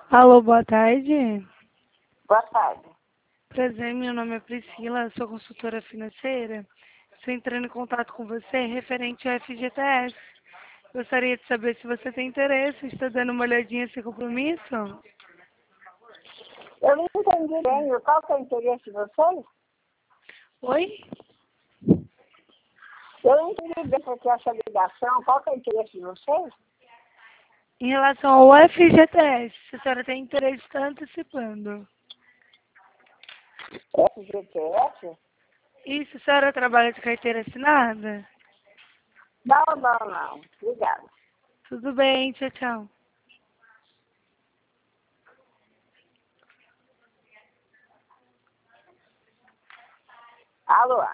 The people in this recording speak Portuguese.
Alô, boa tarde. Boa tarde. Prazer, meu nome é Priscila, sou consultora financeira. Estou entrando em contato com você referente ao FGTS. Gostaria de saber se você tem interesse, está dando uma olhadinha sem compromisso? Eu não entendi bem. Qual que é o interesse de vocês? Oi? Eu não entendi bem porque essa ligação. Qual que é o interesse de vocês? Em relação ao FGTS, se a senhora tem interesse, está antecipando. FGTS? E se a senhora trabalha de carteira assinada? Não, não, não. Obrigada. Tudo bem, tchau, tchau. Alô?